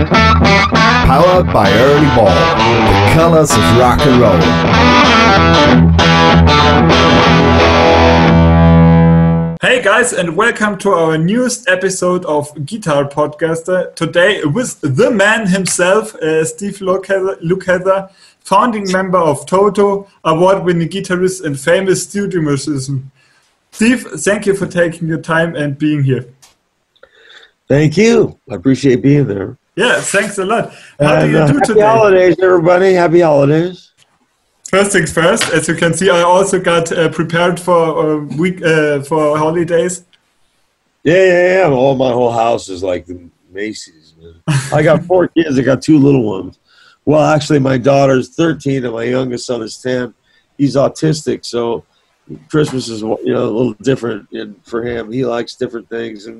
Powered by Early Ball, the colors of rock and roll. Hey guys, and welcome to our newest episode of Guitar Podcaster. Today with the man himself, Steve Lukather, founding member of Toto, award-winning guitarist and famous studio musician. Steve, thank you for taking your time and being here. Thank you. I appreciate being there. Yeah, thanks a lot. How do you do happy today? Happy holidays, everybody. Happy holidays. First things first, as you can see, I also got prepared for for holidays. Yeah. Well, my whole house is like the Macy's, man. I got 4 kids. I got 2 little ones. Well, actually, my daughter's 13 and my youngest son is 10. He's autistic, so Christmas is a little different for him. He likes different things. And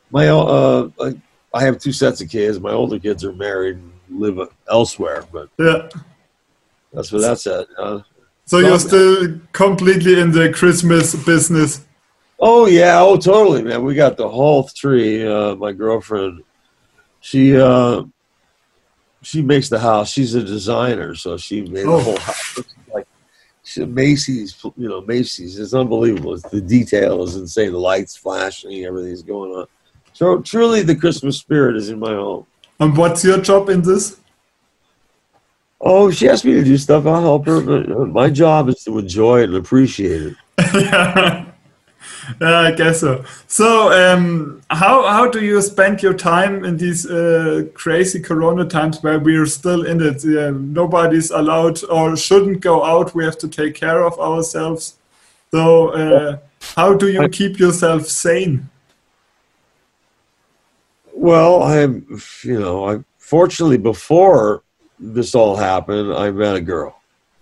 I have 2 sets of kids. My older kids are married and live elsewhere, but yeah. That's what that's at. So you're still completely in the Christmas business? Oh, yeah. Oh, totally, man. We got the whole tree. My girlfriend, she makes the house. She's a designer, so she made the whole house. Like Macy's, Macy's. It's unbelievable. The detail is insane. The lights flashing, everything's going on. So truly the Christmas spirit is in my home. And what's your job in this? Oh, she asked me to do stuff. I'll help her. But my job is to enjoy it and appreciate it. Yeah, I guess so. So how do you spend your time in these crazy Corona times where we're still in it? Nobody's allowed or shouldn't go out. We have to take care of ourselves. So how do you keep yourself sane? Well, I fortunately before this all happened, I met a girl,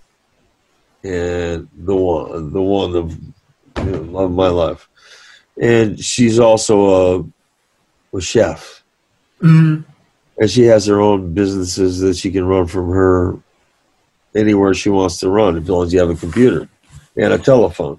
and the one of love of my life, and she's also a chef, and she has her own businesses that she can run from her anywhere she wants to run, as long as you have a computer and a telephone.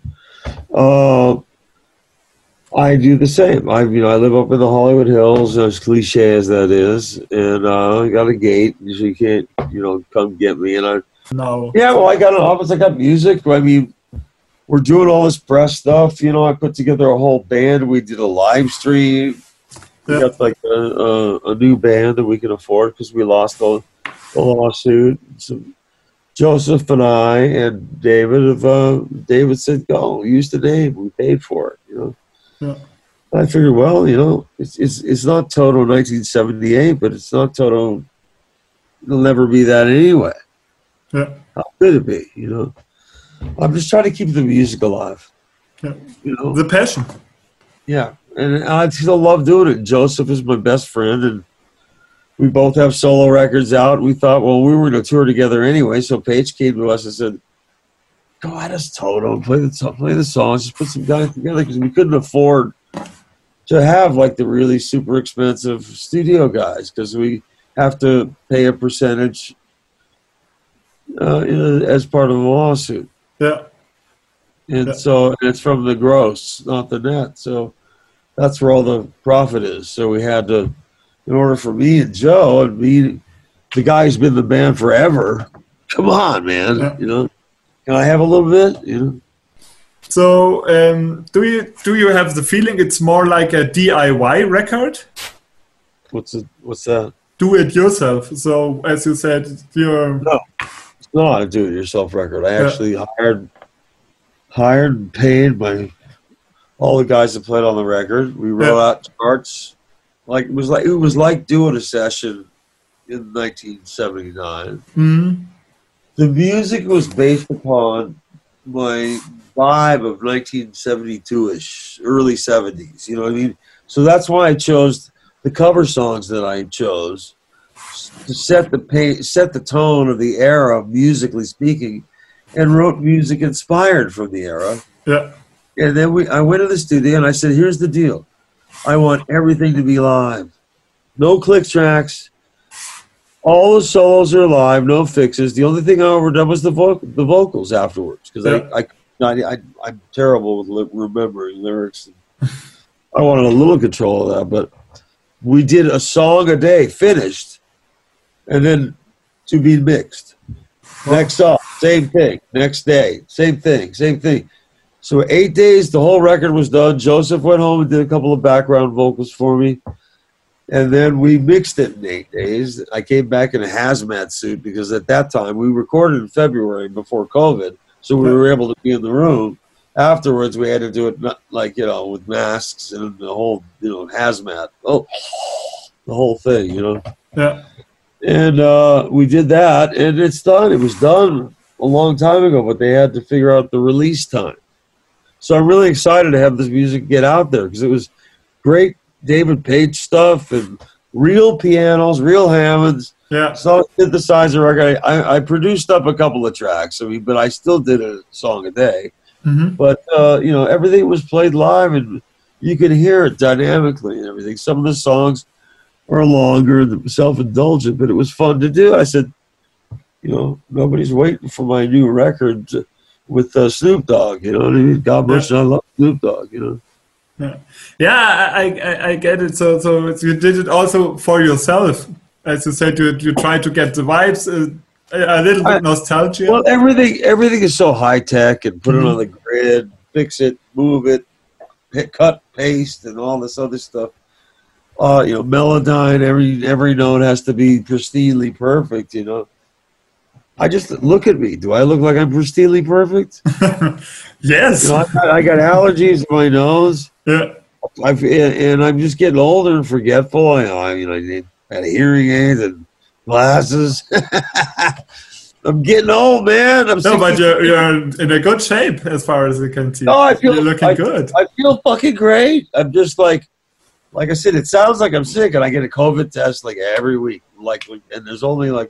I do the same. I live up in the Hollywood Hills, as cliche as that is, and I got a gate, so you can't, come get me. And No. Yeah, well, I got an office. I got music. I mean, we're doing all this press stuff. I put together a whole band. We did a live stream. We got like a new band that we can afford because we lost the lawsuit. So Joseph and I and David said, "Go, use the name. We paid for it." Yeah. I figured, well, it's not Toto 1978, but it's not Toto. It'll never be that anyway. Yeah. How could it be? I'm just trying to keep the music alive. Yeah. The passion. Yeah, and I still love doing it. Joseph is my best friend, and we both have solo records out. We thought, well, we were going to tour together anyway, so Paige came to us and said, "Go at us, Toto, play the songs, just put some guys together," because we couldn't afford to have like the really super expensive studio guys because we have to pay a percentage as part of the lawsuit. Yeah. And so it's from the gross, not the net. So that's where all the profit is. So we had to, in order for me and Joe and me, the guy who's been in the band forever, come on, man, Can I have a little bit? So, do you have the feeling it's more like a DIY record? What's that? Do it yourself. So, as you said, No, it's not a do-it-yourself record. I actually hired and paid all the guys that played on the record. We wrote out charts. It was like doing a session in 1979. Mm-hmm. The music was based upon my vibe of 1972-ish, early 70s. You know what I mean? So that's why I chose the cover songs that I chose to set the tone of the era, musically speaking, and wrote music inspired from the era. Yeah. And then I went to the studio and I said, "Here's the deal. I want everything to be live. No click tracks. All the solos are live, no fixes. The only thing I overdone was the vocals afterwards because I'm terrible with remembering lyrics. I wanted a little control of that, but we did a song a day, finished, and then to be mixed. Next song, same thing. Next day, same thing, same thing. So 8 days, the whole record was done. Joseph went home and did a couple of background vocals for me. And then we mixed it in 8 days. I came back in a hazmat suit because at that time, we recorded in February before COVID. So we were able to be in the room. Afterwards, we had to do it like, you know, with masks and the whole, you know, hazmat. Oh, the whole thing, you know. Yeah. And we did that, and it's done. It was done a long time ago, but they had to figure out the release time. So I'm really excited to have this music get out there because it was great David Page stuff and real pianos, real Hammonds. Yeah. So synthesizer record. I produced up a couple of tracks, I mean, but I still did a song a day. Mm-hmm. But, you know, everything was played live, and you could hear it dynamically and everything. Some of the songs are longer and self-indulgent, but it was fun to do. I said, you know, nobody's waiting for my new record with Snoop Dogg, you know what I mean? God bless you, I love Snoop Dogg, you know. Yeah, I get it. So you did it also for yourself. As you said, you try to get the vibes, a little bit nostalgia. Well, everything is so high-tech, and put it on the grid, fix it, move it, cut, paste, and all this other stuff. You know, Melodyne, every note has to be pristinely perfect, you know. I just, look at me. Do I look like I'm pristinely perfect? Yes. You know, I got allergies in my nose. Yeah. And I'm just getting older and forgetful. I had hearing aids and glasses. I'm getting old, man. But you're in a good shape as far as you can see. No, I feel you're looking good. I feel fucking great. I'm just like I said, it sounds like I'm sick, and I get a COVID test like every week. And there's only like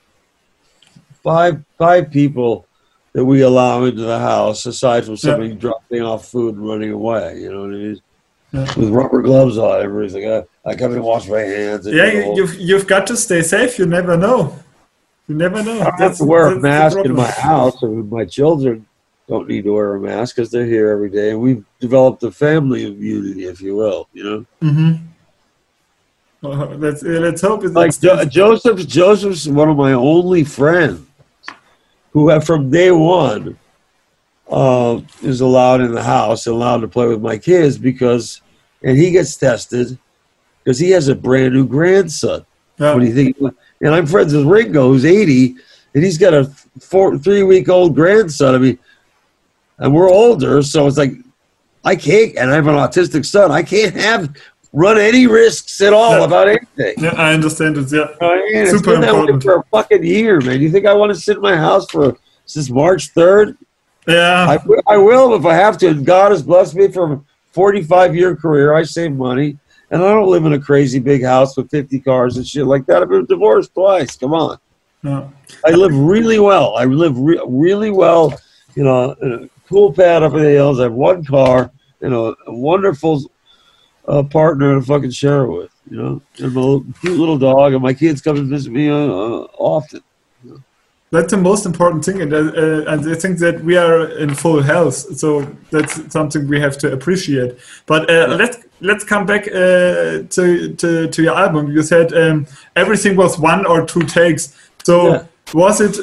five people that we allow into the house, aside from somebody dropping off food and running away. You know what I mean? Yeah. With rubber gloves on, everything. I come in and wash my hands. And you've got to stay safe. You never know. You never know. I have to wear a mask in my house, and my children don't need to wear a mask because they're here every day, and we've developed a family immunity, if you will. You know. Mm-hmm. Well, let's hope it's like Joseph's one of my only friends who have from day one is allowed in the house, allowed to play with my kids and he gets tested because he has a brand new grandson. Yeah. What do you think? And I'm friends with Ringo, who's 80, and he's got a 3-week-old grandson. I mean, and we're older, so it's like I can't, and I have an autistic son. I can't run any risks at all about anything. Yeah, I understand it. Yeah, it's super been important for a fucking year, man. You think I want to sit in my house since March 3rd? Yeah, I will if I have to. And God has blessed me for a 45-year career. I save money, and I don't live in a crazy big house with 50 cars and shit like that. I've been divorced twice. Come on. No. I live really well. I live really well. You know, in a cool pad up in the hills. I have one car. You know, a wonderful partner to fucking share with. You know, and my cute little dog, and my kids come and visit me often. You know? That's the most important thing, and I think that we are in full health, so that's something we have to appreciate. But let's come back to your album. You said everything was 1 or 2 takes. So was it?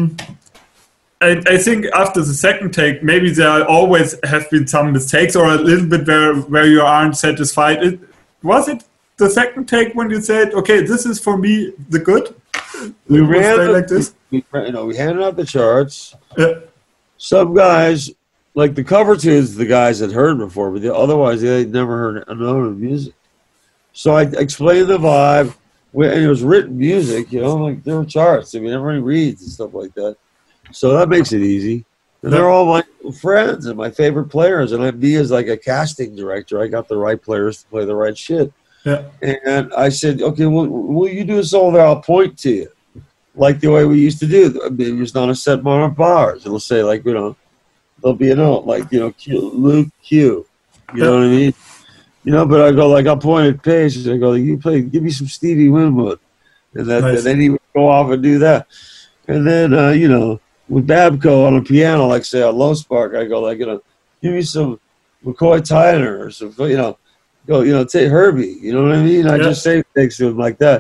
I think after the second take, maybe there always have been some mistakes or a little bit where you aren't satisfied. Was it the second take when you said, "Okay, this is for me the good"? We ran like this. We handed out the charts. Yeah. Some guys, like the cover tunes, the guys had heard before, but otherwise they'd never heard none of the music. So I explained the vibe, and it was written music, you know, like there were charts. I mean, everybody reads and stuff like that. So that makes it easy. And they're all my friends and my favorite players. And me as like a casting director, I got the right players to play the right shit. Yeah. And I said, okay, well, will you do a song that I'll point to you? Like the way we used to do. I mean, it's not a set amount of bars. It'll say, like, you know, there'll be a note, like, you know, Luke Q. You know what I mean? You know, but I go, like, I'll point at Paige, and I go, give me some Stevie Winwood. And then he would go off and do that. And then, you know, with Babco on a piano, like, say, on Low Spark, I go, like, you know, give me some McCoy Tyner or some, you know, take Herbie. You know what I mean? I just say things to him like that.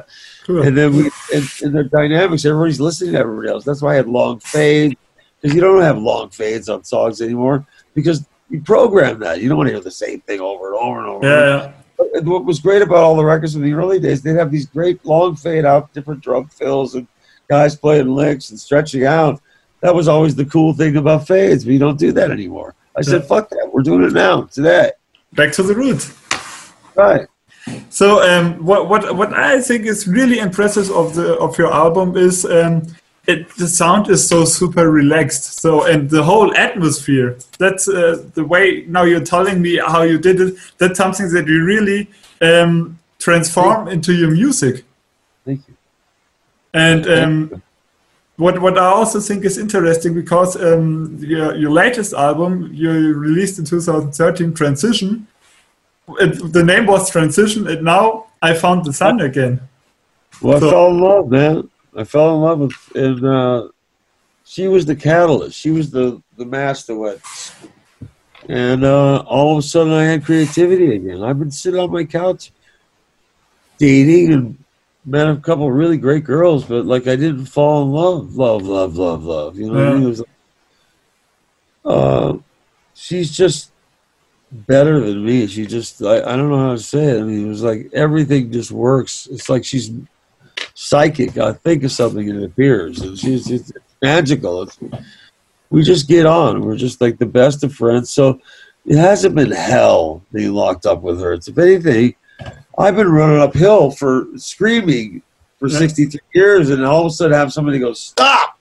Cool. And then in their dynamics, everybody's listening to everybody else. That's why I had long fades, because you don't have long fades on songs anymore, because you program that. You don't want to hear the same thing over and over and over. Yeah. And what was great about all the records in the early days, they'd have these great long fade out, different drum fills, and guys playing licks and stretching out. That was always the cool thing about fades, but you don't do that anymore. I said, fuck that. We're doing it now, today. Back to the roots. Right. So what I think is really impressive of your album is the sound is so super relaxed. So, and the whole atmosphere. That's the way now you're telling me how you did it. That's something that you really transform into your music. Thank you. And what I also think is interesting, because your latest album you released in 2013, Transition. The name was Transition, and now I found the sun again. Well, I fell in love, man. I fell in love with, and she was the catalyst. She was the master wet. And all of a sudden, I had creativity again. I've been sitting on my couch, dating, and met a couple of really great girls, but like I didn't fall in love. You know what I mean? It was like, she's just better than me. She just, I don't know how to say it. I mean, it was like everything just works. It's like she's psychic. I think of something and it appears. And she's just magical. We just get on. We're just like the best of friends. So it hasn't been hell being locked up with her. It's, if anything, I've been running uphill for screaming for 63 years, and all of a sudden have somebody go, stop!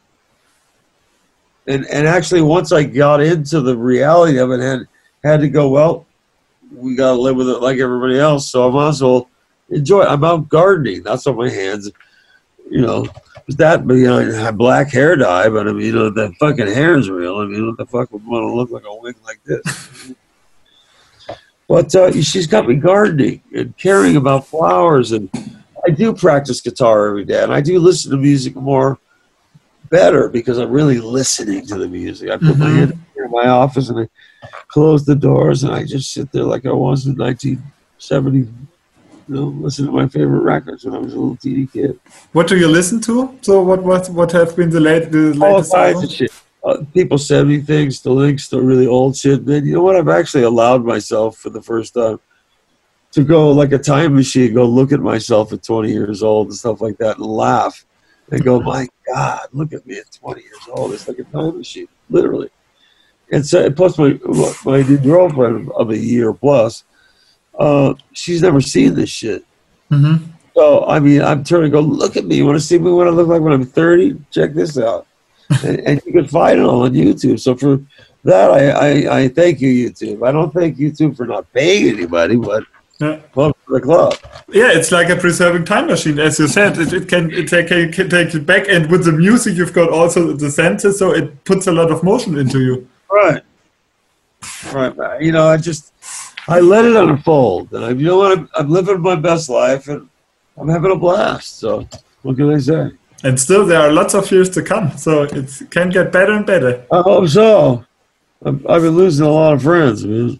And actually, once I got into the reality of it, had to go, well, we got to live with it like everybody else, so I might as well enjoy it. I'm out gardening. That's on my hands. You know, that, but, you know, I have black hair dye, but I mean, you know, the fucking hair is real. I mean, what the fuck would want to look like a wig like this? But she's got me gardening and caring about flowers, and I do practice guitar every day, and I do listen to music more better because I'm really listening to the music. I put my head in my office and I close the doors and I just sit there like I was in 1970, you know, listen to my favorite records when I was a little teeny kid. What do you listen to? So what have been the latest all kinds of shit. People send me things, the links to really old shit. Man, you know what? I've actually allowed myself for the first time to go like a time machine, go look at myself at 20 years old and stuff like that and laugh and go, my God, look at me at 20 years old. It's like a time machine, literally. And so, plus my new girlfriend of a year plus, she's never seen this shit. So, I mean, I'm turning to go, look at me. You want to see me what I look like when I'm 30? Check this out. and you can find it all on YouTube. So for that, I thank you, YouTube. I don't thank YouTube for not paying anybody, but for the club. Yeah, it's like a preserving time machine, as you said. It can take you back, and with the music, you've got also the senses, so it puts a lot of motion into you. Right. You know, I let it unfold, and you know what? I'm living my best life, and I'm having a blast. So what can I say? And still, there are lots of years to come, so it can get better and better. I hope so. I've been losing a lot of friends, man.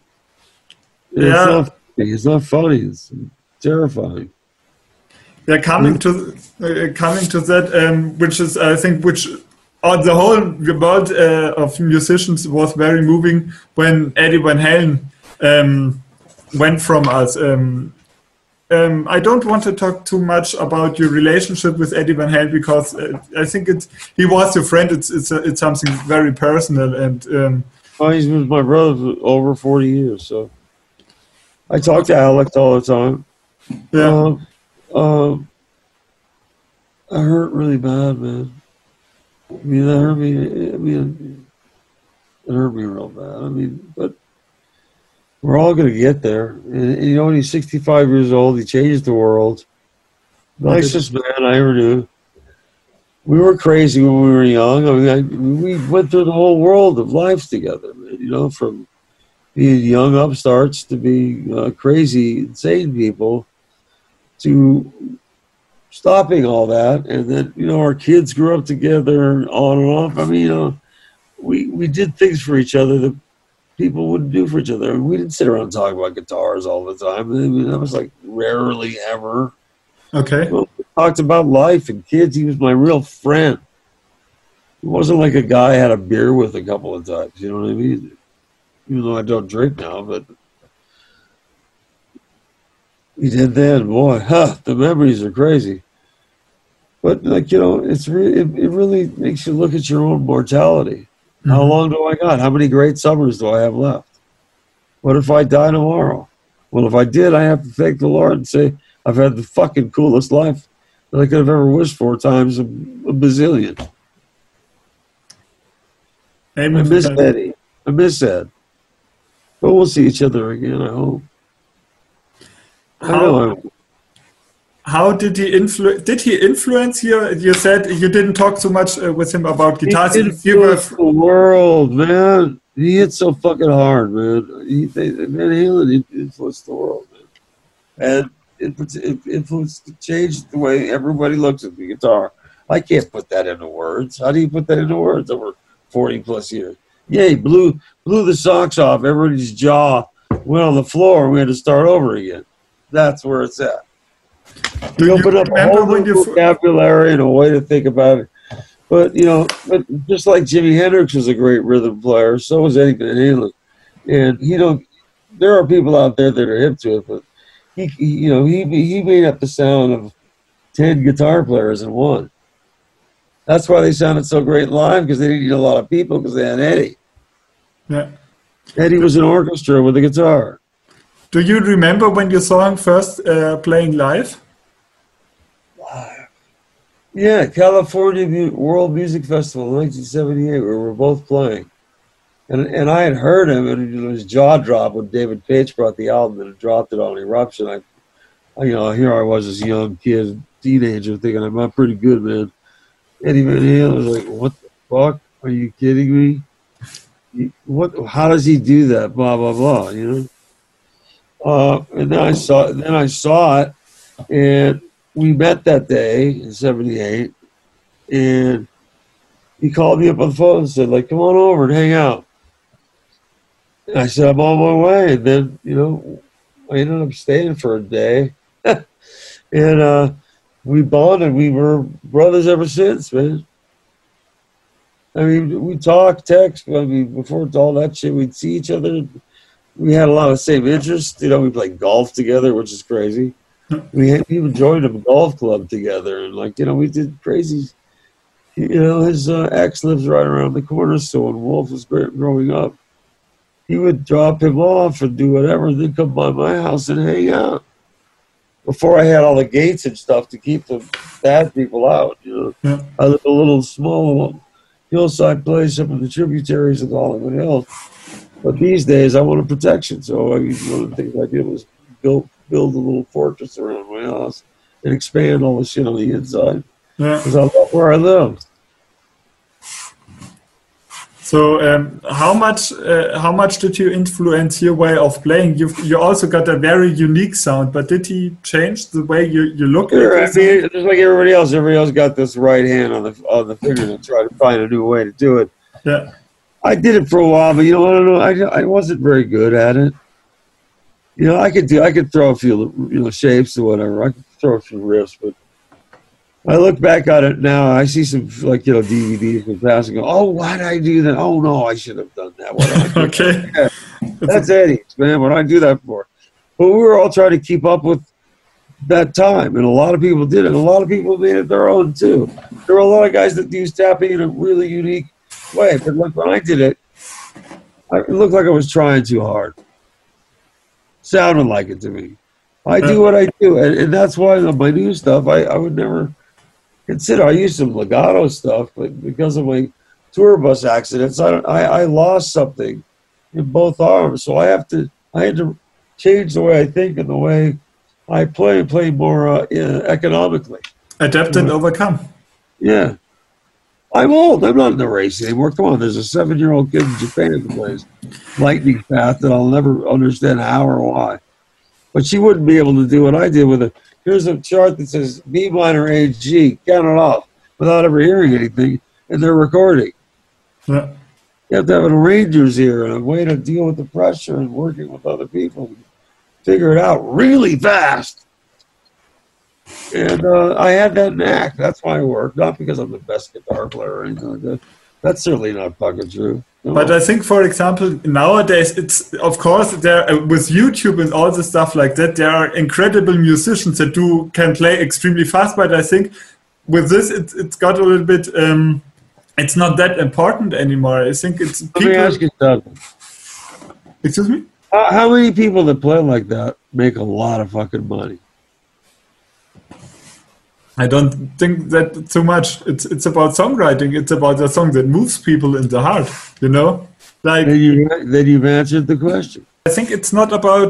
It's not funny. It's terrifying. Yeah, coming to that, which is, I think, the whole world of musicians was very moving when Eddie Van Halen went from us. I don't want to talk too much about your relationship with Eddie Van Halen because I think he was your friend. It's something very personal, and well, he's been my brother for over 40 years. So I talk to Alex all the time. Yeah, I hurt really bad, man. I mean, that hurt me. I mean, it hurt me real bad. I mean, but we're all going to get there. And you know, when he's 65 years old, he changed the world. Nicest man I ever knew. We were crazy when we were young. I mean, we went through the whole world of lives together, man. You know, from being young upstarts to be crazy, insane people to stopping all that. And then, you know, our kids grew up together and on and off. I mean, you know, we did things for each other that people wouldn't do for each other. I mean, we didn't sit around talking about guitars all the time. I mean, that was like rarely ever. Okay. Well, talked about life and kids. He was my real friend. He wasn't like a guy I had a beer with a couple of times. You know what I mean? Even though I don't drink now, but he did then. Boy, the memories are crazy. But like, you know, it really makes you look at your own mortality. Mm-hmm. How long do I got? How many great summers do I have left? What if I die tomorrow? Well, if I did, I have to thank the Lord and say I've had the fucking coolest life that I could have ever wished for times a bazillion. Amen. I miss Eddie. I miss Ed. But we'll see each other again, I hope. How did he influence? Did he influence you? You said you didn't talk so much with him about guitars. He influenced the world, man. He hit so fucking hard, man. Van Halen influenced the world, man. And it changed the way everybody looks at the guitar. I can't put that into words. How do you put that into words over 40 plus years? Yeah, he blew the socks off. Everybody's jaw went on the floor. We had to start over again. That's where it's at. We opened up a whole new vocabulary and a way to think about it. But, you know, just like Jimi Hendrix was a great rhythm player, so was Eddie Van Halen. And, there are people out there that are hip to it, but he made up the sound of 10 guitar players in one. That's why they sounded so great live, because they didn't need a lot of people, because they had Eddie. Yeah. Eddie was an orchestra with a guitar. Do you remember when you saw him first playing live? Yeah, California World Music Festival in 1978, where we were both playing. And I had heard him, and it was jaw drop when David Paich brought the album and dropped it on Eruption. Here I was, this young kid, teenager, thinking I'm not pretty good, man. Eddie Van Halen was like, "What the fuck? Are you kidding me? How does he do that? Blah blah blah." You know. And then I saw it, and we met that day in '78, and he called me up on the phone and said, like, "Come on over and hang out." And I said, "I'm on my way." And then, I ended up staying for a day, and we bonded. We were brothers ever since, man. I mean, we talk, text. I mean, before all that shit, we'd see each other. We had a lot of the same interests. We played golf together, which is crazy. We even joined a golf club together, and we did crazy. His ex lives right around the corner, so when Wolf was growing up, he would drop him off and do whatever, and then come by my house and hang out. Before I had all the gates and stuff to keep the bad people out, Yeah. I lived a little small hillside place up in the tributaries of Hollywood Hills. But these days, I wanted protection, so one of the things I did was build a little fortress around my house and expand all the shit on the inside. Yeah. Because I love where I live. So, how much did you influence your way of playing? You also got a very unique sound, but did he change the way you look at it? I mean, just like everybody else got this right hand on the finger to try to find a new way to do it. Yeah, I did it for a while, but I don't know. I wasn't very good at it. I could throw a few shapes or whatever. I could throw a few riffs, but I look back on it now. I see some DVDs from past and go, "Oh, why did I do that? Oh no, I should have done that." Okay, yeah, that's Eddie's, man. What did I do that for? But we were all trying to keep up with that time, and a lot of people did it. And a lot of people made it their own too. There were a lot of guys that used tapping in a really unique way, but when I did it, it looked like I was trying too hard. Sounded like it to me. I do what I do, and that's why my new stuff I would never consider. I used some legato stuff, but because of my tour bus accidents, I lost something in both arms, so I had to change the way I think and the way I play more economically. Adapt and overcome. Yeah. I'm old. I'm not in the race anymore. Come on, there's a 7-year-old kid in Japan that plays Lightning Path that I'll never understand how or why. But she wouldn't be able to do what I did with it. Here's a chart that says B minor A G, count it off without ever hearing anything, and they're recording. Yeah. You have to have an arranger's ear and a way to deal with the pressure and working with other people. Figure it out really fast. And I had that knack. That's why I work, not because I'm the best guitar player or anything like that. That's certainly not fucking true. No. But I think, for example, nowadays, it's, of course, there with YouTube and all the stuff like that, there are incredible musicians that can play extremely fast. But I think with this, it's got a little bit, it's not that important anymore. I think it's people. Let me ask you something. Excuse me? How many people that play like that make a lot of fucking money? I don't think that too much. It's about songwriting. It's about the song that moves people in the heart. You know, like Then you've answered the question. I think it's not about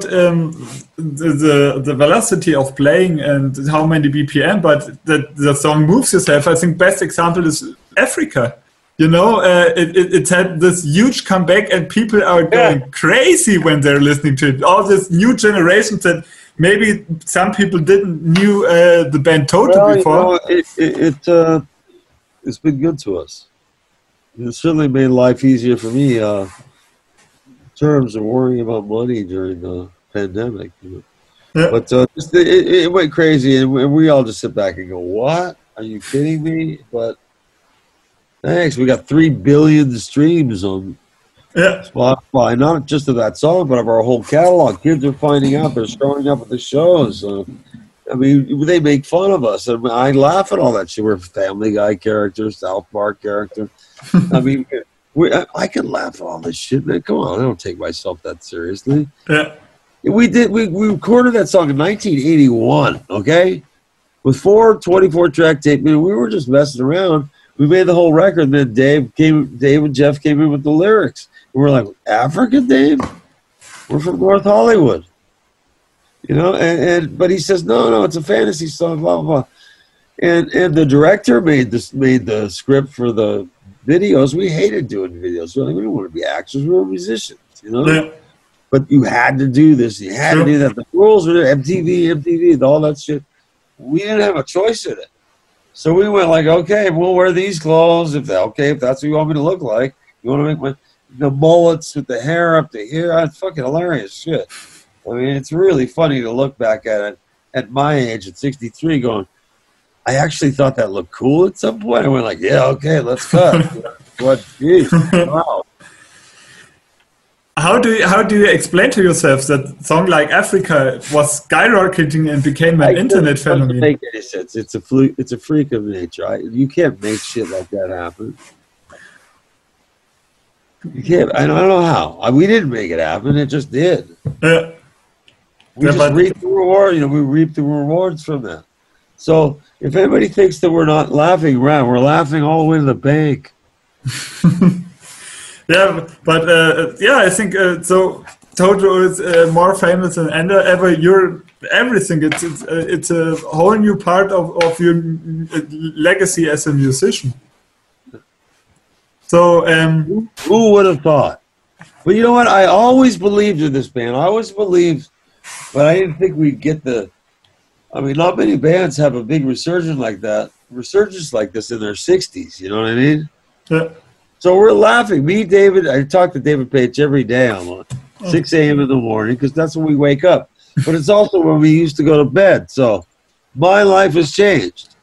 the velocity of playing and how many BPM, but that the song moves yourself. I think best example is Africa. You know, it had this huge comeback, and people are going crazy when they're listening to it. All this new generations that. Maybe some people didn't knew the band Toto before. You know, it's been good to us. It certainly made life easier for me in terms of worrying about money during the pandemic. You know? Yeah. But it went crazy, and we all just sit back and go, "What? Are you kidding me?" But thanks, we got 3 billion streams on. Yeah, Spotify, not just of that song, but of our whole catalog. Kids are finding out; they're showing up at the shows. I mean, they make fun of us, and I laugh at all that shit. We're Family Guy characters, South Park character. I mean, I can laugh at all this shit, man. Come on, I don't take myself that seriously. Yeah, we recorded that song in 1981. Okay, with 4 24-track tape. We were just messing around. We made the whole record, and then Dave and Jeff came in with the lyrics. We're like, Africa, Dave? We're from North Hollywood. You know, but he says, no, it's a fantasy song, blah, blah, blah. And the director made the script for the videos. We hated doing videos. Really. We didn't want to be actors. We were musicians, you know? Yeah. But you had to do this. You had to do that. The rules were there. MTV, all that shit. We didn't have a choice in it. So we went like, okay, we'll wear these clothes. If that's what you want me to look like. You want to make the mullets with the hair up to here. It's fucking hilarious shit. I mean, it's really funny to look back at it at my age, at 63, going, I actually thought that looked cool at some point. I went like, yeah, okay, let's cut. What, geez, wow. How do you explain to yourself that song like Africa was skyrocketing and became an internet phenomenon? It doesn't make any sense. It's a freak of nature. You can't make shit like that happen. You can't. I don't know how. We didn't make it happen. It just did. We just reaped the reward. You know, we reaped the rewards from that. So if anybody thinks that we're not laughing around, we're laughing all the way to the bank. Yeah, but I think so. Toto is more famous than ever. You're everything. It's a whole new part of your legacy as a musician. So who would have thought? But you know what? I always believed in this band. I always believed, but I didn't think we'd get the. I mean, not many bands have a big resurgence like this in their 60s. You know what I mean? Yeah. So we're laughing. Me, David, I talk to David Page every day on 6 a.m. in the morning because that's when we wake up. But it's also when we used to go to bed. So my life has changed.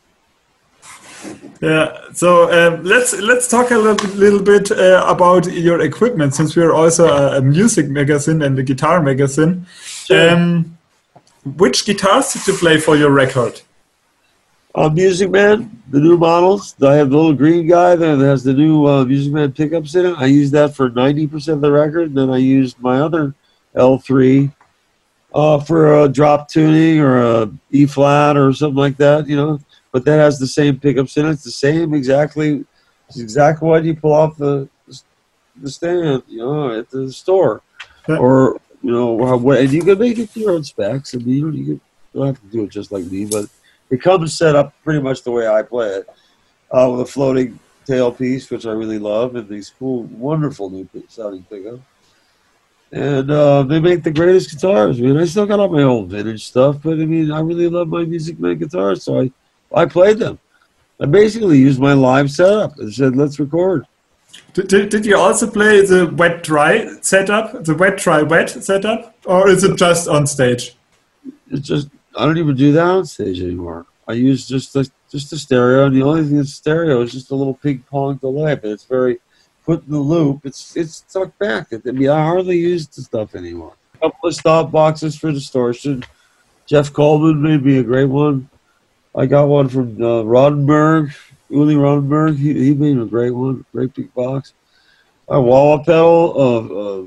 Yeah. So let's talk a little bit about your equipment, since we are also a music magazine and a guitar magazine. Sure. Which guitars did you play for your record? Music Man, the new models. I have the little green guy that has the new Music Man pickups in it. I use that for 90% of the record. And then I used my other L3 for a drop tuning or a E flat or something like that, you know. But that has the same pickups in it. It's the same exactly. It's exactly what you pull off the stand, you know, at the store, or you know, and you can make it to your own specs. I mean, you don't have to do it just like me, but it comes set up pretty much the way I play it, with a floating tailpiece, which I really love, and these cool, wonderful new sounding pickups. And they make the greatest guitars. I mean, I still got all my old vintage stuff, but I mean, I really love my Music Man guitars, so I played them. I basically used my live setup and said, let's record. Did you also play the wet-dry setup, the wet-dry-wet setup, or is it just on stage? It's just, I don't even do the downstage anymore. I use just the stereo, and the only thing that's stereo is just a little ping pong delay, but it's very put in the loop. It's stuck back. I mean, I hardly use the stuff anymore. A couple of stop boxes for distortion. Jeff Coleman made me a great one. I got one from Rodenberg, Uli Rodenberg. He made a great one, great big box. A wah-wah pedal.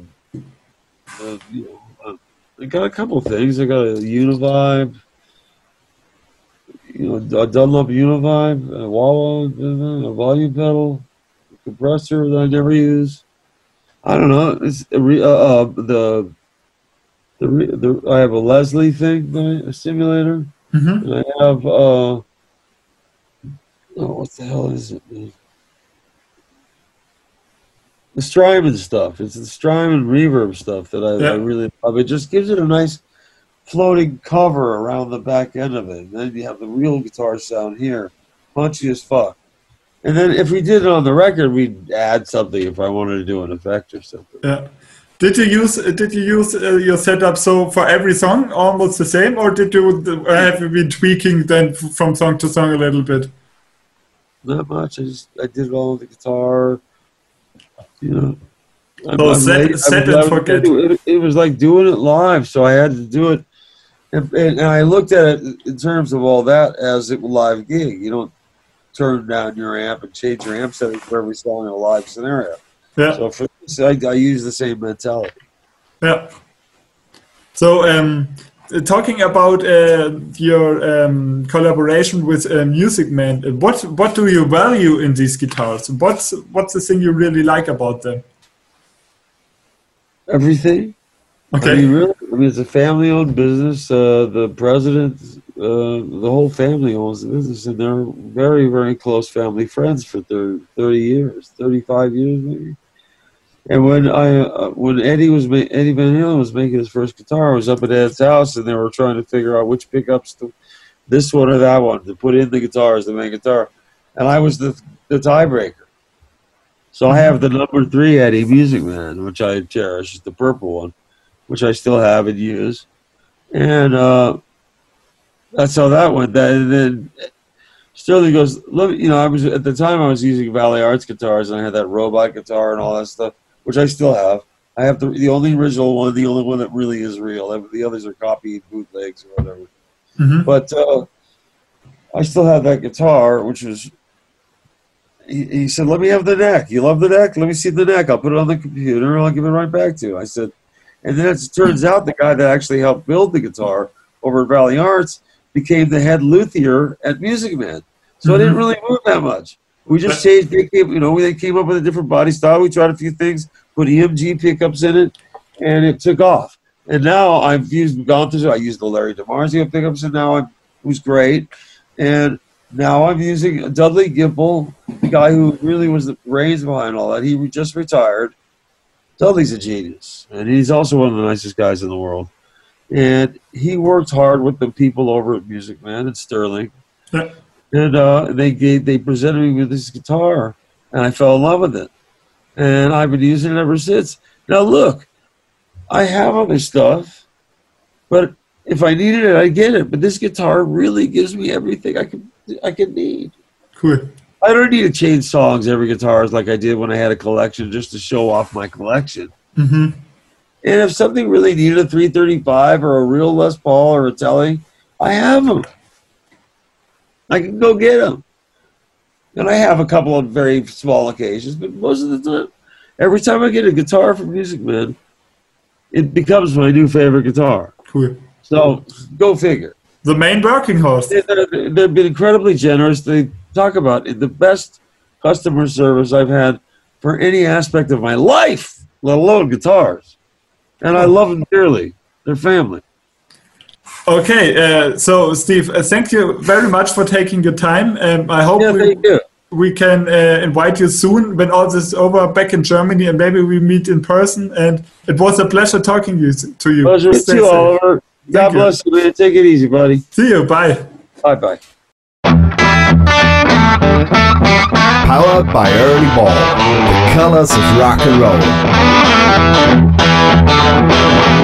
I got a couple of things. I got a Univibe, a Dunlop Univibe, a wah-wah, a volume pedal, a compressor that I never use. I don't know. It's I have a Leslie thing, a simulator. Mm-hmm. And I have what the hell is it, man? The Strymon stuff. It's the Strymon reverb stuff that I really love. It just gives it a nice floating cover around the back end of it. And then you have the real guitar sound here, punchy as fuck. And then if we did it on the record, we'd add something if I wanted to do an effect or something. Yeah. Did you use your setup so for every song almost the same, or did you have you been tweaking then from song to song a little bit? Not much. I did it all on the guitar. Set and forget. It was like doing it live, so I had to do it. And I looked at it in terms of all that as a live gig. You don't turn down your amp and change your amp setting for every song in a live scenario. Yeah. So for this, I use the same mentality. Yeah. So talking about your collaboration with Music Man, what do you value in these guitars? What's the thing you really like about them? Everything. Okay. I mean, it's a family-owned business. The president, the whole family owns the business, and they're very, very close family friends for 30 years, 35 years maybe. And when Eddie Van Halen was making his first guitar, I was up at Ed's house, and they were trying to figure out which pickups this one or that one to put in the guitars, the main guitar, and I was the tiebreaker. So I have the number 3 Eddie Music Man, which I cherish, the purple one, which I still have and use, and that's how that went. And then Sterling goes, "Look, I was at the time I was using Valley Arts guitars, and I had that robot guitar and all that stuff, which I still have. I have the only original one, the only one that really is real. The others are copied bootlegs or whatever. Mm-hmm. But I still have that guitar, which was." He said, "Let me have the neck. You love the neck? Let me see the neck. I'll put it on the computer, and I'll give it right back to you." I said, and then it turns out the guy that actually helped build the guitar over at Valley Arts became the head luthier at Music Man. So I didn't really move that much. We just changed. They came up with a different body style. We tried a few things, put EMG pickups in it, and it took off. And now I used the Larry DiMarzio pickups, and now who's great. And now I'm using Dudley Gimple, the guy who really was the brains behind all that. He just retired. Dudley's a genius, and he's also one of the nicest guys in the world. And he worked hard with the people over at Music Man and Sterling. Yeah. And they presented me with this guitar, and I fell in love with it. And I've been using it ever since. Now look, I have other stuff, but if I needed it, I'd get it. But this guitar really gives me everything I could need. Cool. I don't need to change songs every guitar like I did when I had a collection just to show off my collection. Mm-hmm. And if something really needed a 335 or a real Les Paul or a Tele, I have them. I can go get them. And I have a couple of very small occasions, but most of the time, every time I get a guitar from Music Man, it becomes my new favorite guitar. Cool. So, go figure. The main working horse. They've been incredibly generous. They talk about the best customer service I've had for any aspect of my life, let alone guitars. And I love them dearly. They're family. Okay, so Steve, thank you very much for taking your time. I hope we can invite you soon when all this is over back in Germany, and maybe we meet in person. And it was a pleasure talking to you. Pleasure to you, Oliver. God bless you, man. Take it easy, buddy. See you. Bye. Bye-bye. Powered by Early Ball, the colors of rock and roll.